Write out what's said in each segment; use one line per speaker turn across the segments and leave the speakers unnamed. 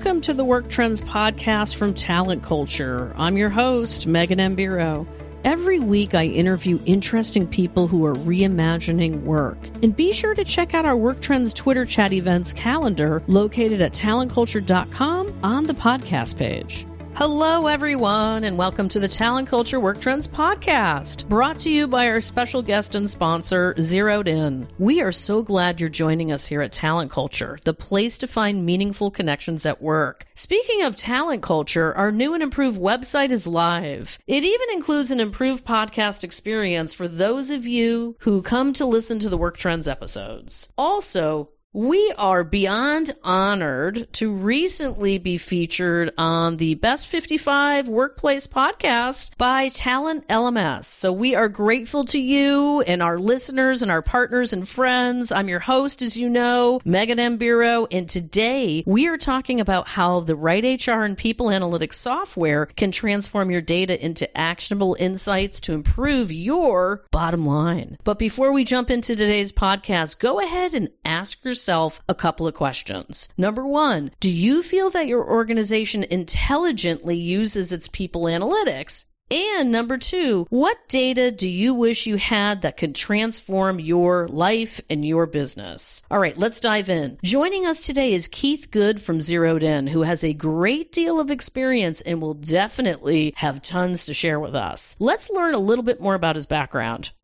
Welcome to the Work Trends podcast from Talent Culture. I'm your host, Megan M. Biro. Every week, I interview interesting people who are reimagining work. And be sure to check out our Work Trends Twitter chat events calendar located at talentculture.com on the podcast page. Hello, everyone, and welcome to the Talent Culture Work Trends podcast, brought to you by our special guest and sponsor, Zeroed In. We are so glad you're joining us here at Talent Culture, the place to find meaningful connections at work. Speaking of Talent Culture, our new and improved website is live. It even includes an improved podcast experience for those of you who come to listen to the Work Trends episodes. Also, we are beyond honored to recently be featured on the Best 55 Workplace podcast by Talent LMS. So we are grateful to you and our listeners and our partners and friends. I'm your host, as you know, Megan M. Biro, and today we are talking about how the right HR and people analytics software can transform your data into actionable insights to improve your bottom line. But before we jump into today's podcast, go ahead and ask yourself a couple of questions. Number one, do you feel that your organization intelligently uses its people analytics? And number two, what data do you wish you had that could transform your life and your business? All right, let's dive in. Joining us today is Keith Good from Zeroed In, who has a great deal of experience and will definitely have tons to share with us. Let's learn a little bit more about his background.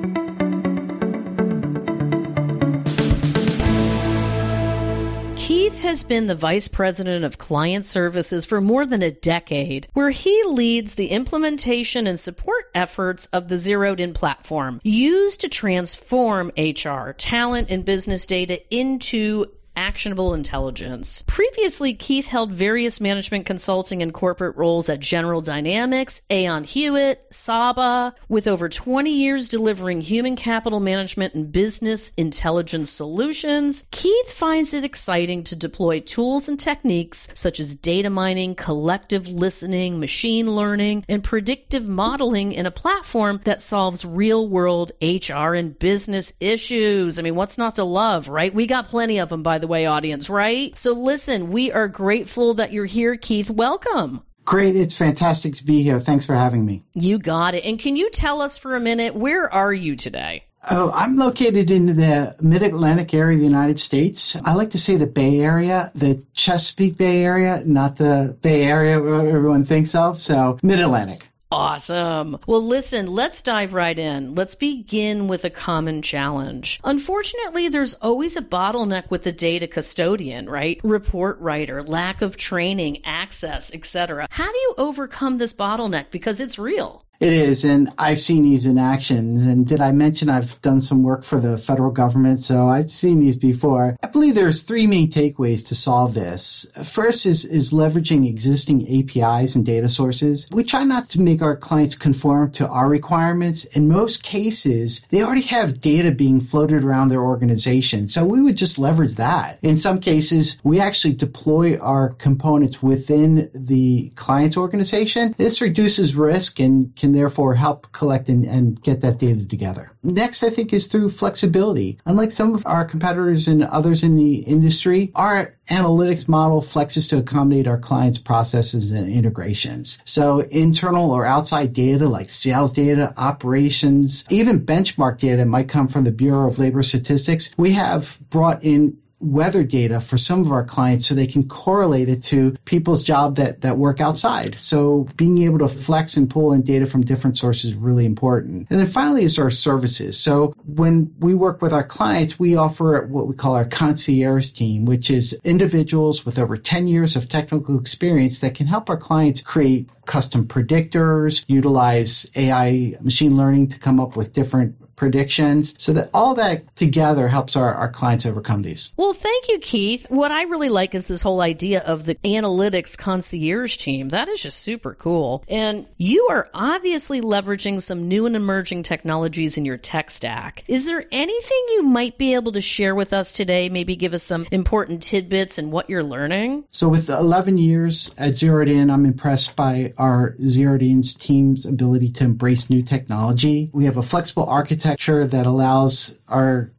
Keith has been the Vice President of Client Services for more than a decade, where he leads the implementation and support efforts of the Zeroed In platform, used to transform HR, talent, and business data into actionable intelligence. Previously, Keith held various management consulting and corporate roles at General Dynamics, Aon Hewitt, Saba, with over 20 years delivering human capital management and business intelligence solutions. Keith finds it exciting to deploy tools and techniques such as data mining, collective listening, machine learning, and predictive modeling in a platform that solves real-world HR and business issues. I mean, what's not to love, right? We got plenty of them, by the way, audience, right? So listen, we are grateful that you're here, Keith. Welcome.
Great. It's fantastic to be here. Thanks for having me.
You got it. And can you tell us for a minute, where are you today?
Oh, I'm located in the Mid-Atlantic area of the United States. I like to say the Bay Area, the Chesapeake Bay Area, not the Bay Area where everyone thinks of. So Mid-Atlantic.
Awesome. Well, listen, let's dive right in. Let's begin with a common challenge. Unfortunately, there's always a bottleneck with the data custodian, right? Report writer, lack of training, access, etc. How do you overcome this bottleneck? Because it's real.
It is, and I've seen these in action. And did I mention I've done some work for the federal government? So I've seen these before. I believe there's three main takeaways to solve this. First is leveraging existing APIs and data sources. We try not to make our clients conform to our requirements. In most cases, they already have data being floated around their organization. So we would just leverage that. In some cases, we actually deploy our components within the client's organization. This reduces risk and can therefore help collect and get that data together. Next, I think, is through flexibility. Unlike some of our competitors and others in the industry, our analytics model flexes to accommodate our clients' processes and integrations. So internal or outside data like sales data, operations, even benchmark data might come from the Bureau of Labor Statistics. We have brought in weather data for some of our clients so they can correlate it to people's job that work outside. So being able to flex and pull in data from different sources is really important. And then finally is our services. So when we work with our clients, we offer what we call our concierge team, which is individuals with over 10 years of technical experience that can help our clients create custom predictors, utilize AI machine learning to come up with different predictions, so that all that together helps our clients overcome these.
Well, thank you, Keith. What I really like is this whole idea of the analytics concierge team. That is just super cool. And you are obviously leveraging some new and emerging technologies in your tech stack. Is there anything you might be able to share with us today? Maybe give us some important tidbits and what you're learning?
So with 11 years at Zeroed In, I'm impressed by our Zeroed In's team's ability to embrace new technology. We have a flexible architecture that allows our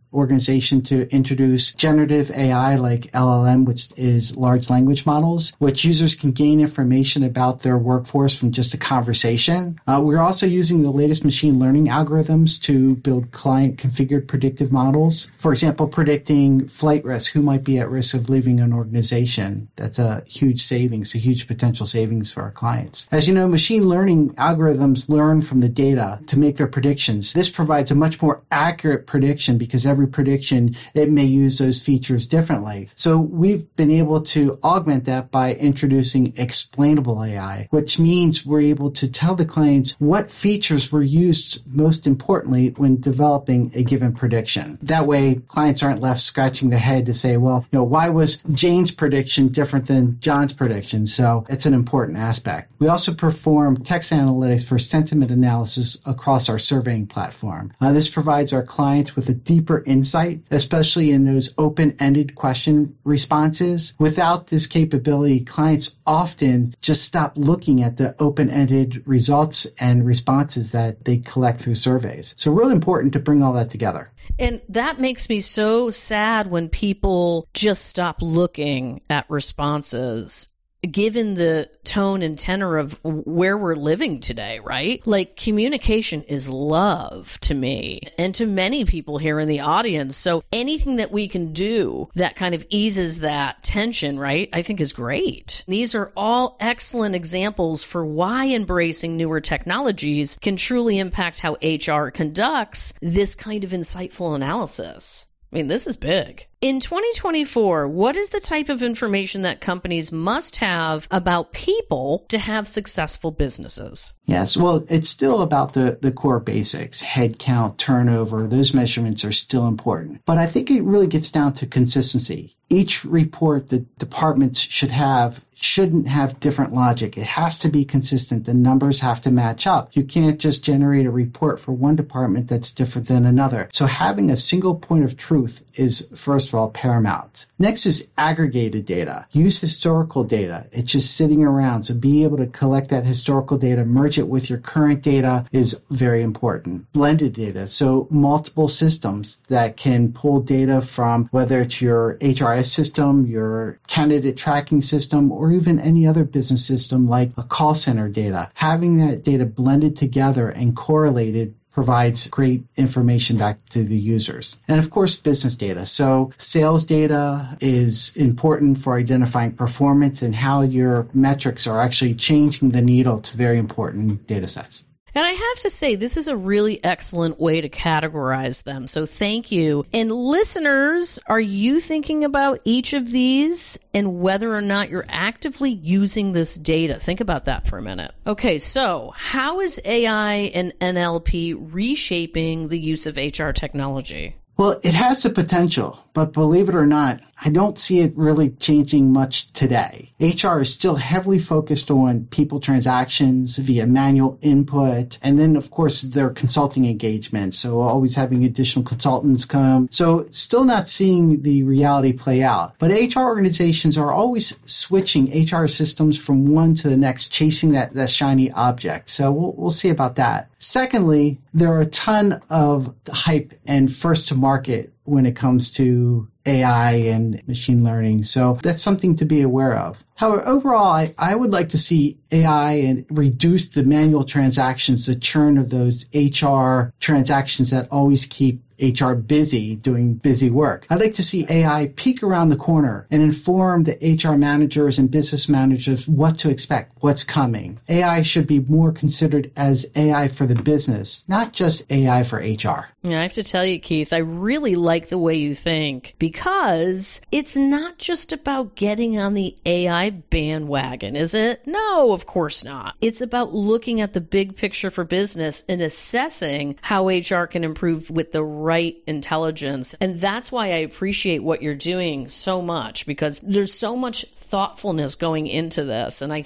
organization to introduce generative AI like LLM, which is large language models, which users can gain information about their workforce from just a conversation. We're also using the latest machine learning algorithms to build client configured predictive models. For example, predicting flight risk, who might be at risk of leaving an organization. That's a huge savings, a huge potential savings for our clients. As you know, machine learning algorithms learn from the data to make their predictions. This provides a much more accurate prediction because every prediction, it may use those features differently. So we've been able to augment that by introducing explainable AI, which means we're able to tell the clients what features were used most importantly when developing a given prediction. That way, clients aren't left scratching their head to say, well, why was Jane's prediction different than John's prediction? So it's an important aspect. We also perform text analytics for sentiment analysis across our surveying platform. This provides our clients with a deeper insight, especially in those open-ended question responses. Without this capability, clients often just stop looking at the open-ended results and responses that they collect through surveys. So really important to bring all that together.
And that makes me so sad when people just stop looking at responses, given the tone and tenor of where we're living today, right? Like, communication is love to me and to many people here in the audience. So anything that we can do that kind of eases that tension, right, I think is great. These are all excellent examples for why embracing newer technologies can truly impact how HR conducts this kind of insightful analysis. I mean, this is big. In 2024, what is the type of information that companies must have about people to have successful businesses?
Yes, well, it's still about the core basics, headcount, turnover. Those measurements are still important. But I think it really gets down to consistency. Each report that departments shouldn't have different logic. It has to be consistent. The numbers have to match up. You can't just generate a report for one department that's different than another. So having a single point of truth is, first of all, paramount. Next is aggregated data. Use historical data. It's just sitting around. So being able to collect that historical data, merge it with your current data is very important. Blended data. So multiple systems that can pull data from whether it's your HRIS system, your candidate tracking system, or even any other business system like a call center data. Having that data blended together and correlated provides great information back to the users. And of course, business data. So sales data is important for identifying performance and how your metrics are actually changing the needle to very important data sets.
And I have to say, this is a really excellent way to categorize them. So thank you. And listeners, are you thinking about each of these and whether or not you're actively using this data? Think about that for a minute. Okay, so how is AI and NLP reshaping the use of HR technology?
Well, it has the potential, but believe it or not, I don't see it really changing much today. HR is still heavily focused on people transactions via manual input, and then, of course, their consulting engagements, so always having additional consultants come. So still not seeing the reality play out. But HR organizations are always switching HR systems from one to the next, chasing that shiny object. So we'll see about that. Secondly, there are a ton of hype and first to market when it comes to AI and machine learning. So that's something to be aware of. However, overall, I would like to see AI and reduce the manual transactions, the churn of those HR transactions that always keep HR busy doing busy work. I'd like to see AI peek around the corner and inform the HR managers and business managers what to expect, what's coming. AI should be more considered as AI for the business, not just AI for HR.
Yeah, I have to tell you, Keith, I really like the way you think because it's not just about getting on the AI bandwagon, is it? No, of course not. It's about looking at the big picture for business and assessing how HR can improve with the right intelligence. And that's why I appreciate what you're doing so much, because there's so much thoughtfulness going into this. And I think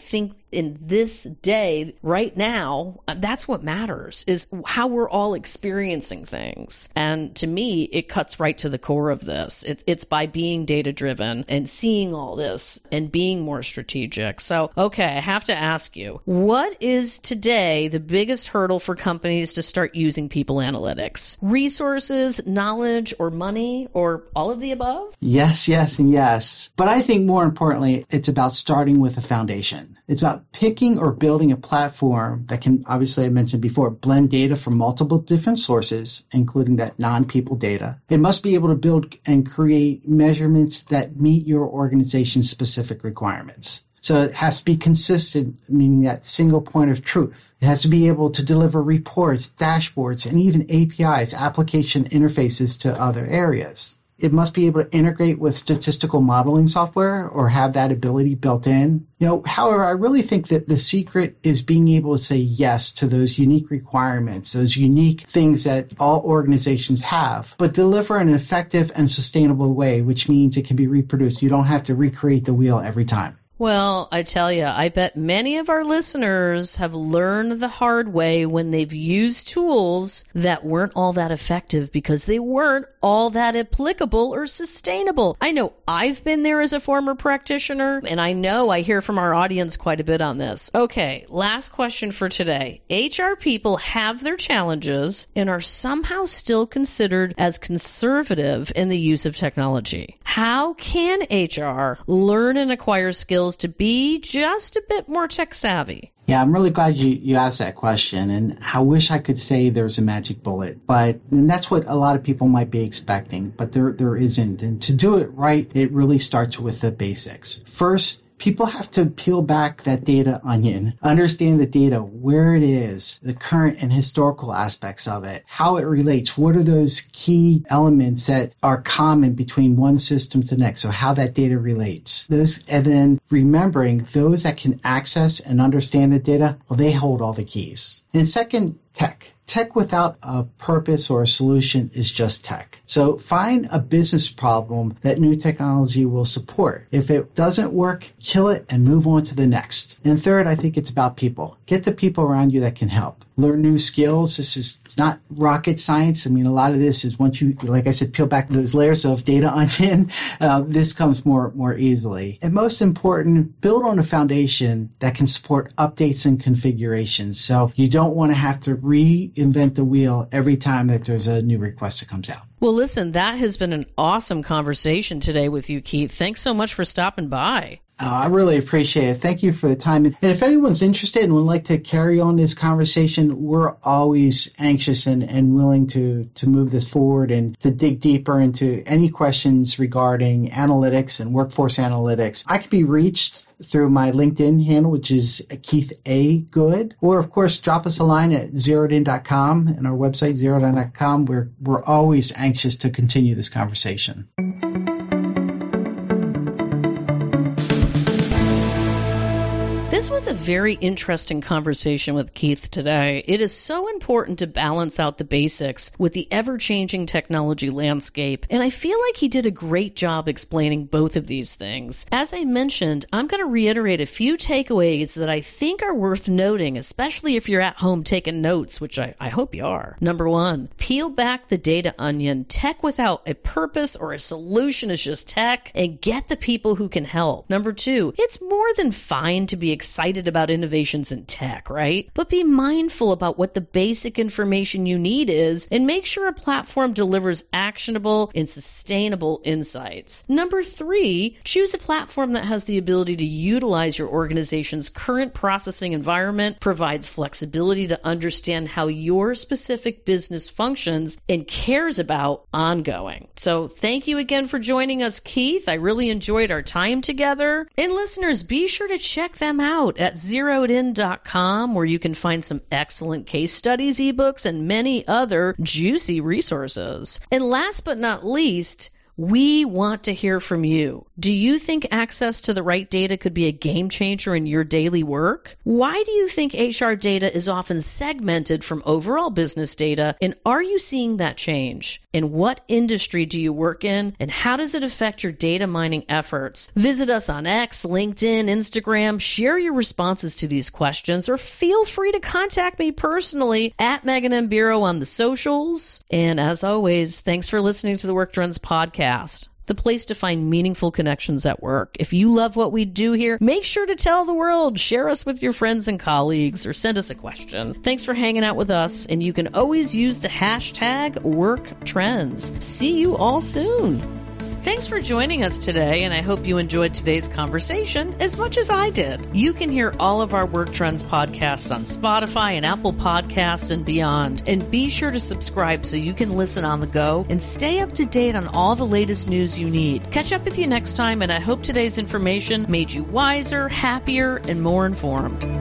in this day, right now, that's what matters, is how we're all experiencing things. And to me, it cuts right to the core of this. It's by being data-driven and seeing all this and being more strategic. So, okay, I have to ask you, what is today the biggest hurdle for companies to start using people analytics? Resources, knowledge, or money, or all of the above?
Yes, and yes. But I think more importantly, it's about starting with a foundation. It's about picking or building a platform that can, obviously I mentioned before, blend data from multiple different sources, including that non-people data. It must be able to build and create measurements that meet your organization's specific requirements. So it has to be consistent, meaning that single point of truth. It has to be able to deliver reports, dashboards, and even APIs, application interfaces to other areas. It must be able to integrate with statistical modeling software or have that ability built in. However, I really think that the secret is being able to say yes to those unique requirements, those unique things that all organizations have, but deliver in an effective and sustainable way, which means it can be reproduced. You don't have to recreate the wheel every time.
Well, I tell you, I bet many of our listeners have learned the hard way when they've used tools that weren't all that effective because they weren't all that applicable or sustainable. I know I've been there as a former practitioner, and I know I hear from our audience quite a bit on this. Okay, last question for today. HR people have their challenges and are somehow still considered as conservative in the use of technology. How can HR learn and acquire skills to be just a bit more tech savvy?
Yeah, I'm really glad you asked that question, and I wish I could say there's a magic bullet, and that's what a lot of people might be expecting, but there isn't. And to do it right, it really starts with the basics. First, people have to peel back that data onion, understand the data, where it is, the current and historical aspects of it, how it relates, what are those key elements that are common between one system to the next, so how that data relates. And then remembering those that can access and understand the data, well, they hold all the keys. And second, tech. Tech without a purpose or a solution is just tech. So find a business problem that new technology will support. If it doesn't work, kill it and move on to the next. And third, I think it's about people. Get the people around you that can help. Learn new skills. It's not rocket science. I mean, a lot of this is once you, like I said, peel back those layers of data onion, this comes more easily. And most important, build on a foundation that can support updates and configurations. So you don't want to have to reinvent the wheel every time that there's a new request that comes out.
Well, listen, that has been an awesome conversation today with you, Keith. Thanks so much for stopping by.
I really appreciate it. Thank you for the time. And if anyone's interested and would like to carry on this conversation, we're always anxious and willing to move this forward and to dig deeper into any questions regarding analytics and workforce analytics. I can be reached through my LinkedIn handle, which is Keith A. Good, or of course, drop us a line at zeroedin.com and our website, zeroedin.com. We're always anxious to continue this conversation.
This was a very interesting conversation with Keith today. It is so important to balance out the basics with the ever-changing technology landscape, and I feel like he did a great job explaining both of these things. As I mentioned, I'm going to reiterate a few takeaways that I think are worth noting, especially if you're at home taking notes, which I hope you are. Number one, peel back the data onion. Tech without a purpose or a solution is just tech, and get the people who can help. Number two, it's more than fine to be excited about innovations in tech, right? But be mindful about what the basic information you need is and make sure a platform delivers actionable and sustainable insights. Number three, choose a platform that has the ability to utilize your organization's current processing environment, provides flexibility to understand how your specific business functions, and cares about ongoing. So thank you again for joining us, Keith. I really enjoyed our time together. And listeners, be sure to check them out at zeroedin.com, where you can find some excellent case studies, ebooks, and many other juicy resources. And last but not least, We want to hear from you. Do you think access to the right data could be a game changer in your daily work? Why do you think HR data is often segmented from overall business data, and are you seeing that change? In what industry do you work in, and how does it affect your data mining efforts? Visit us on X, LinkedIn, Instagram. Share your responses to these questions, or feel free to contact me personally at Megan M. Bureau on the socials. And as always, thanks for listening to the Work Trends podcast, the place to find meaningful connections at work. If you love what we do here, make sure to tell the world, share us with your friends and colleagues, or send us a question. Thanks for hanging out with us, and you can always use the hashtag WorkTrends. See you all soon. Thanks for joining us today, and I hope you enjoyed today's conversation as much as I did. You can hear all of our Work Trends podcasts on Spotify and Apple Podcasts and beyond. And be sure to subscribe so you can listen on the go and stay up to date on all the latest news you need. Catch up with you next time, and I hope today's information made you wiser, happier, and more informed.